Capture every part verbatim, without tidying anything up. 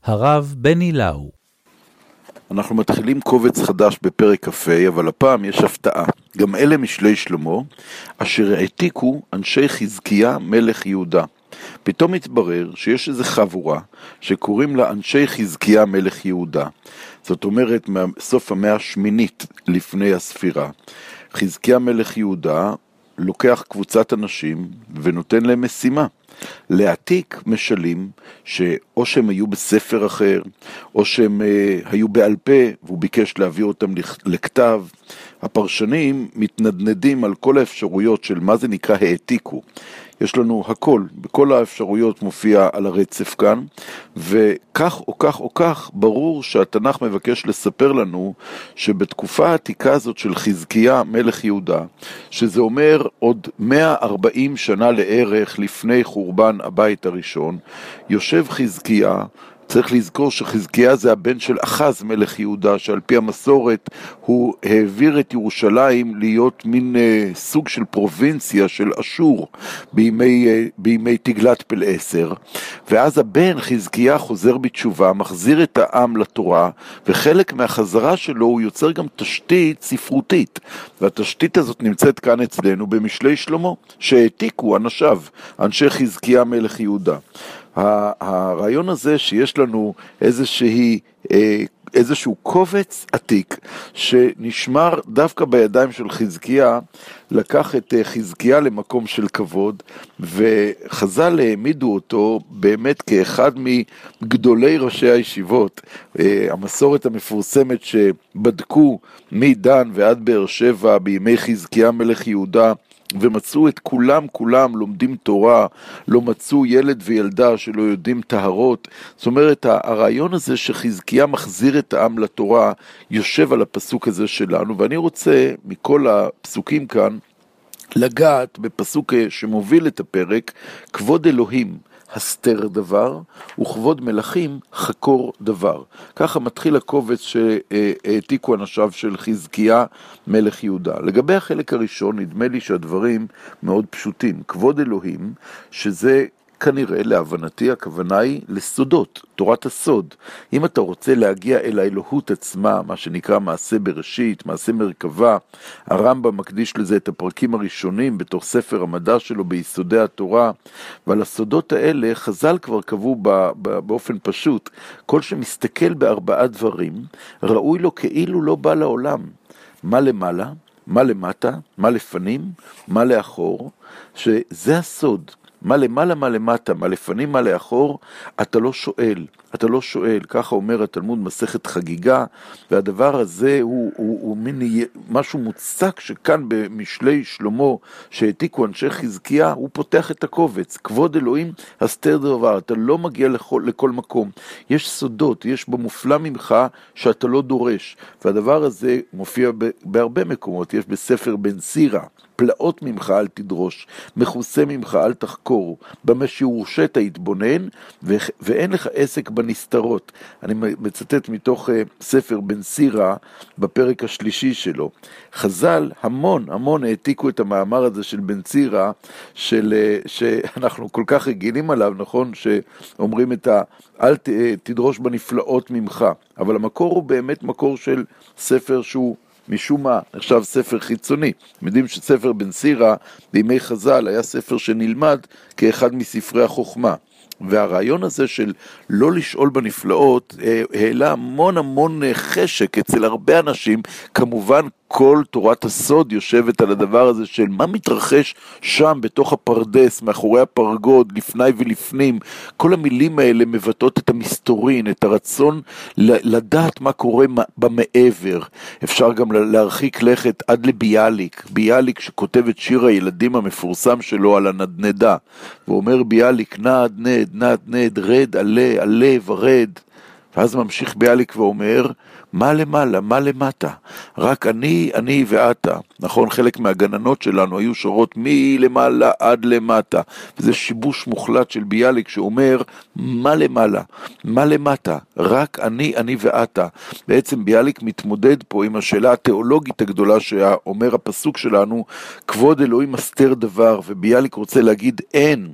הרב בני לאו. אנחנו מתחילים קובץ חדש בפרק כ"ה, אבל הפעם יש הפתעה. גם אלה משלי שלמה, אשר העתיקו אנשי חזקיה מלך יהודה. פתאום התברר שיש איזו חבורה שקוראים לה אנשי חזקיה מלך יהודה. זאת אומרת, מסוף המאה השמינית לפני הספירה. חזקיה מלך יהודה לוקח קבוצת אנשים ונותן להם משימה. להעתיק משלים שאו שהם היו בספר אחר, או שהם אה, היו בעל פה, והוא ביקש להעביר אותם לכתב. הפרשנים מתנדנדים על כל האפשרויות של מה זה נקרא העתיקו. יש לנו הכל, בכל האפשרויות מופיע על הרצף כאן, וכך או כך או כך ברור שהתנ"ך מבקש לספר לנו שבתקופה העתיקה הזאת של חזקיה מלך יהודה, שזה אומר עוד מאה וארבעים שנה לערך לפני חורבן הבית הראשון, יושב חזקיה. צריך לזכור שחזקיה זה הבן של אחז מלך יהודה, שעל פי המסורת הוא העביר את ירושלים להיות מין אה, סוג של פרובינציה של אשור בימי, אה, בימי תגלת פלעשר. ואז הבן חזקיה חוזר בתשובה, מחזיר את העם לתורה, וחלק מהחזרה שלו הוא יוצר גם תשתית ספרותית. והתשתית הזאת נמצאת כאן אצלנו במשלי שלמה, שהעתיקו אנשיו, אנשי חזקיה מלך יהודה. הרעיון הזה שיש לנו איזושהי, איזשהו קובץ עתיק שנשמר דווקא בידיים של חזקיה, לקח את חזקיה למקום של כבוד, וחז"ל העמידו אותו באמת כאחד מגדולי ראשי הישיבות. המסורת המפורסמת שבדקו מדן ועד באר שבע בימי חזקיה מלך יהודה, ומצאו את כולם, כולם לומדים תורה, לא מצאו ילד וילדה שלא יודעים טהרות. זאת אומרת, הרעיון הזה שחזקיה מחזיר את העם לתורה, יושב על הפסוק הזה שלנו, ואני רוצה מכל הפסוקים כאן, לגעת בפסוק שמוביל את הפרק, כבוד אלוהים הסתר דבר, וכבוד מלכים חקור דבר. ככה מתחיל הקובץ שהעתיקו אנשיו של חזקיה מלך יהודה. לגבי החלק הראשון, נדמה לי שהדברים מאוד פשוטים. כבוד אלוהים, שזה כנראה להבנתי הכוונה היא לסודות, תורת הסוד. אם אתה רוצה להגיע אל האלוהות עצמה, מה שנקרא מעשה בראשית, מעשה מרכבה, הרמב"ם מקדיש לזה את הפרקים הראשונים בתוך ספר המדע שלו ביסודי התורה, ועל הסודות האלה חז"ל כבר קבעו באופן פשוט, כל שמסתכל בארבעה דברים, ראוי לו כאילו לא בא לעולם. מה למעלה, מה למטה, מה לפנים, מה לאחור, שזה הסוד. מה למעלה, מה למטה, מה לפנים, מה לאחור, אתה לא שואל, אתה לא שואל, ככה אומר התלמוד מסכת חגיגה, והדבר הזה הוא, הוא, הוא מין משהו מוצק שכאן במשלי שלמה, שהעתיקו אנשי חזקיה, הוא פותח את הקובץ, כבוד אלוהים הסתר דבר, אתה לא מגיע לכל, לכל מקום, יש סודות, יש במופלא ממך שאתה לא דורש, והדבר הזה מופיע בהרבה מקומות, יש בספר בן סירה, פלאות ממך אל תדרוש, מכוסה ממך אל תחקור, במה שהורשת התבונן, ו- ואין לך עסק בנסתרות. אני מצטט מתוך uh, ספר בן סירה, בפרק השלישי שלו. חז"ל המון המון העתיקו את המאמר הזה של בן סירה, של, uh, שאנחנו כל כך רגילים עליו, נכון? שאומרים את ה... אל ת- תדרוש בנפלאות ממך. אבל המקור הוא באמת מקור של ספר שהוא משום מה נחשב ספר חיצוני. יודעים שספר בן סירה בימי חז"ל היה ספר שנלמד כאחד מספרי החוכמה. והרעיון הזה של לא לשאול בנפלאות העלה המון המון חשק אצל הרבה אנשים. כמובן כל תורת הסוד יושבת על הדבר הזה של מה מתרחש שם בתוך הפרדס, מאחורי הפרגוד, לפני ולפנים. כל המילים האלה מבטאות את המסתורין, את הרצון לדעת מה קורה במעבר. אפשר גם להרחיק לכת עד לביאליק, ביאליק שכותב את שיר הילדים המפורסם שלו על הנדנדה, ואומר ביאליק נד נד נד נד רד עלה עלה ורד, ואז ממשיך ביאליק ואומר מה למעלה, מה למטה, רק אני, אני ואתה. נכון, חלק מהגננות שלנו היו שורות מלמעלה עד למטה, וזה שיבוש מוחלט של ביאליק שאומר מה למעלה, מה למטה, רק אני, אני ואתה. בעצם ביאליק מתמודד פה עם השאלה התיאולוגית הגדולה שאומר הפסוק שלנו, כבוד אלוהים הסתר דבר, וביאליק רוצה להגיד אין,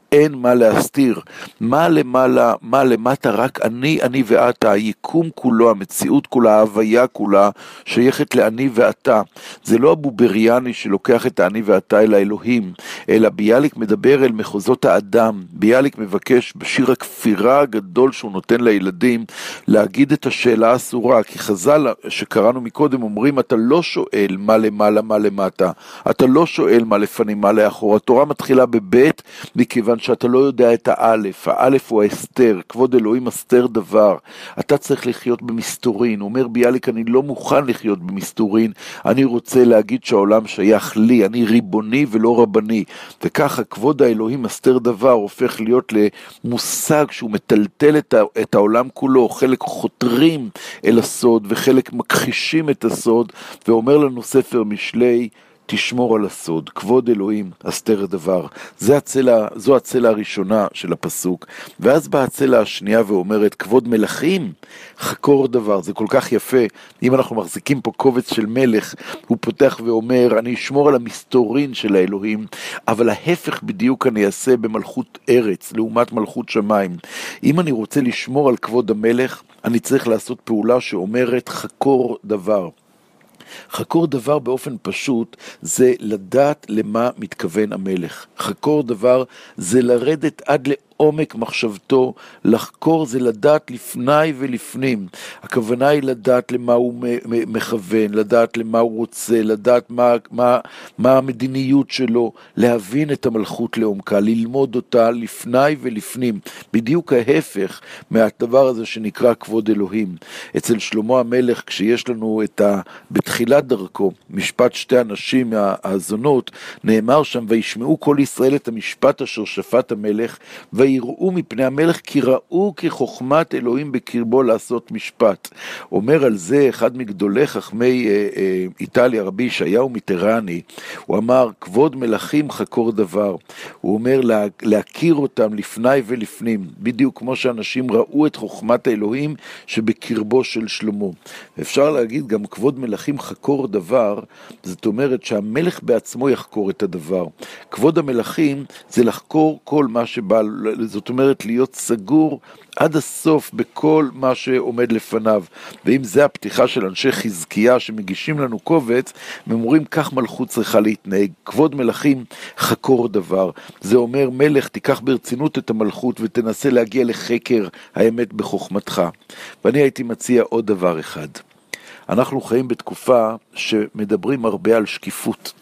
אין מה להסתיר. מה למעלה, מה למטה, רק אני, אני ואתה, היקום כולו, המציאות כולה, ההוויה כולה, שייכת לאני ואתה. זה לא הבובריאני שלוקח את האני ואתה אל האלוהים, אלא ביאליק מדבר אל מחוזות האדם. ביאליק מבקש בשיר הכפירה הגדול שהוא נותן לילדים, להגיד את השאלה האסורה, כי חז"ל שקראנו מקודם אומרים, אתה לא שואל מה למעלה, מה למטה, אתה לא שואל מה לפנים, מה לאחור. התורה מתחילה בבית, מכיוון שאתה לא יודע את האלף. האלף הוא ההסתר, כבוד אלוהים הסתר דבר. אתה צריך לחיות במסתורין. הוא אומר ביאליק, אני לא מוכן לחיות במסתורין, אני רוצה להגיד שהעולם שייך לי, אני ריבוני ולא רבני. וככה כבוד האלוהים הסתר דבר הופך להיות למושג שהוא מטלטל את העולם כולו. חלק חותרים אל הסוד וחלק מכחישים את הסוד, ואומר לנו ספר משלי, תשמור על הסוד, כבוד אלוהים, הסתר דבר. זה הצלע, זו הצלע הראשונה של הפסוק. ואז באה הצלע השנייה ואומרת, כבוד מלכים, חקור דבר. זה כל כך יפה. אם אנחנו מחזיקים פה קובץ של מלך, הוא פותח ואומר, אני אשמור על המסתורין של האלוהים, אבל ההפך בדיוק אני אעשה במלכות ארץ, לעומת מלכות שמיים. אם אני רוצה לשמור על כבוד המלך, אני צריך לעשות פעולה שאומרת, חקור דבר. חקור דבר באופן פשוט זה לדעת למה מתכוון המלך. חקור דבר זה לרדת עד לעומק מחשבתו, לחקור זה לדעת לפני ולפנים. הכוונה היא לדעת למה הוא מכוון, לדעת למה הוא רוצה, לדעת מה, מה, מה המדיניות שלו, להבין את המלכות לעומקה, ללמוד אותה לפני ולפנים. בדיוק ההפך מהדבר הזה שנקרא כבוד אלוהים. אצל שלמה המלך, כשיש לנו את ה... בתחילת דרכו, משפט שתי הנשים הזונות, נאמר שם, וישמעו כל ישראל את המשפט אשר שפט המלך, ויראו מפני המלך כי ראו כחוכמת אלוהים בקרבו לעשות משפט. אומר על זה אחד מגדולי חכמי אה, אה, איטליה, רבי ישעיהו מיטרני, הוא אמר, כבוד מלכים חקור דבר. הוא אומר לה, להכיר אותם לפני ולפנים, בדיוק כמו שאנשים ראו את חוכמת האלוהים שבקרבו של שלמה. אפשר להגיד גם כבוד מלכים חקור דבר, זאת אומרת שהמלך בעצמו יחקור את הדבר. כבוד המלכים זה לחקור כל מה שבא, זאת אומרת להיות סגור עד הסוף בכל מה שעומד לפניו. ואם זה הפתיחה של אנשי חזקיה שמגישים לנו קובץ, הם אומרים כך מלכות צריכה להתנהג. כבוד מלכים חקור דבר. זה אומר מלך תיקח ברצינות את המלכות ותנסה להגיע לחקר האמת בחוכמתך. ואני הייתי מציע עוד דבר אחד. אנחנו חיים בתקופה שמדברים הרבה על שקיפות.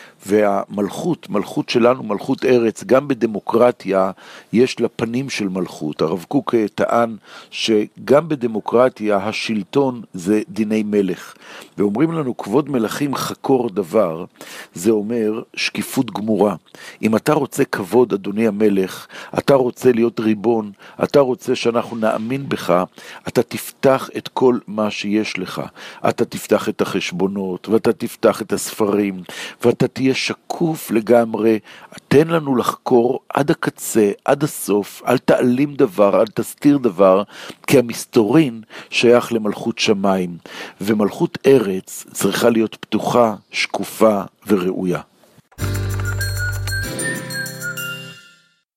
והמלכות, מלכות שלנו, מלכות ארץ, גם בדמוקרטיה יש לה פנים של מלכות. הרב קוק טען שגם בדמוקרטיה השלטון זה דיני מלך. ואומרים לנו כבוד מלכים חקור דבר, זה אומר שקיפות גמורה. אם אתה רוצה כבוד, אדוני המלך, אתה רוצה להיות ריבון, אתה רוצה שאנחנו נאמין בך, אתה תפתח את כל מה שיש לך. אתה תפתח את החשבונות, ואתה תפתח את הספרים, ואתה תהיה שקוף לגמרי. תן לנו לחקור עד הקצה, עד הסוף, אל תעלים דבר, אל תסתיר דבר, כי המסתורין שייך למלכות שמיים, ומלכות ארץ צריכה להיות פתוחה, שקופה וראויה.